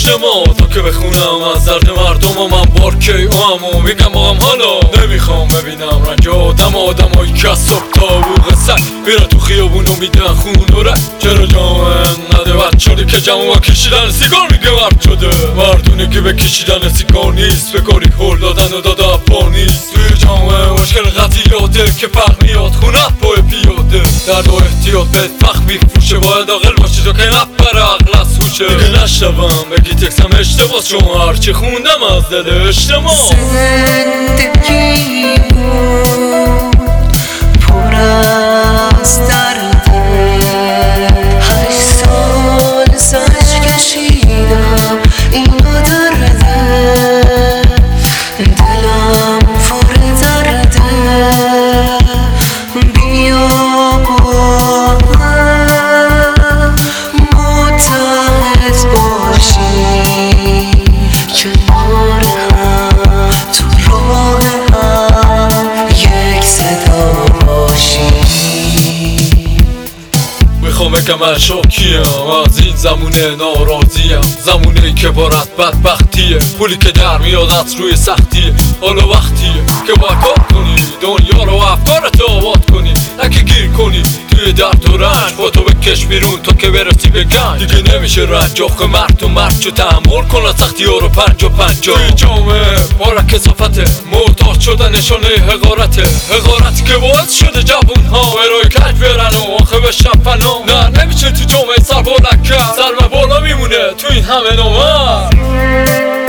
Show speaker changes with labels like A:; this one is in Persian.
A: اجتماع تا که بخونم از درد مردم و من بارکی و میگم باهم حالا نمیخوام ببینم رنج آدمایی که از صبح تا بوق سر میرن تو خیابون و میدن خون و رنگ. چرا جامعه انقدر بد شده که جمع کشیدن سیگار میگه مرد شده؟ مردونه که به کشیدن سیگار نیست، به کاری هل دادن و داده اپا نیست. توی جامعه مشکل قضیاته که فرق میاد خونت پای پیاده. درد و احتیاط بدبخت میفروشه، باید عاقل باشی تو که نپره عقل از هوشه. دیگه نشنوم بگی تکسم اشتباه، چون هرچی خوندم از دل اجتماع.
B: زندگی بود پر از درده، 8 سال سرش کشیدم اینو درده، دلم پر درده. بیا با هم متحد باشیم، کنار هم تو راه هم یک صدا باشیم.
A: میخوام بگم من شاکیم از این زمونه ناراضیم، زمونه‌ای که بارد بدبختیه، پولی که در میاد از روی سختیه. حالا وقتیه که باید کار کنی، دنیا رو افکارت آباد کنی، نه که گیر کنی توی درد و رنج. با تو بکش بیرون تا که برسی به گنج. دیگه نمیشه رنج آخه مرد و مرد چو تحمل کن از سختی ها رو 5 و 5. توی جامعه بارک کثافته، محتاج شدن نشانه حقارته، حقارتی که باعث شده جوون ها برای کج برن و آخه بشن فنا. نه نمیشه تو جامعه سر بالا کرد، سر بالا میمونه تو این همه نامرد.